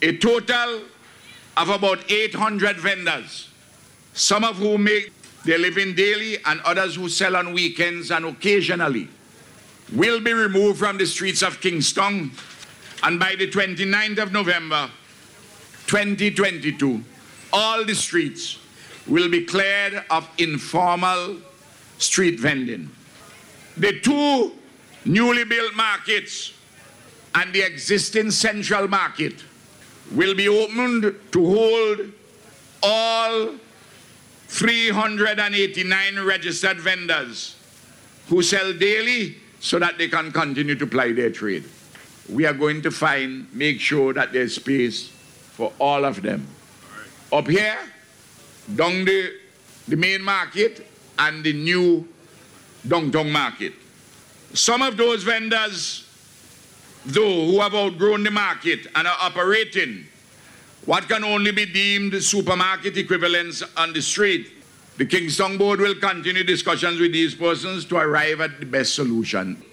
a total of about 800 vendors, some of whom make their living daily and others who sell on weekends and occasionally, will be removed from the streets of Kingston, and by the 29th of November 2022, all the streets will be cleared of informal street vending. The two newly built markets and the existing central market will be opened to hold all 389 registered vendors who sell daily so that they can continue to ply their trade. We are going to make sure that there's space for all of them. Up here, down the main market and the new downtown market. Some of those vendors, though, who have outgrown the market and are operating what can only be deemed supermarket equivalents on the street, the Kingston Board will continue discussions with these persons to arrive at the best solution.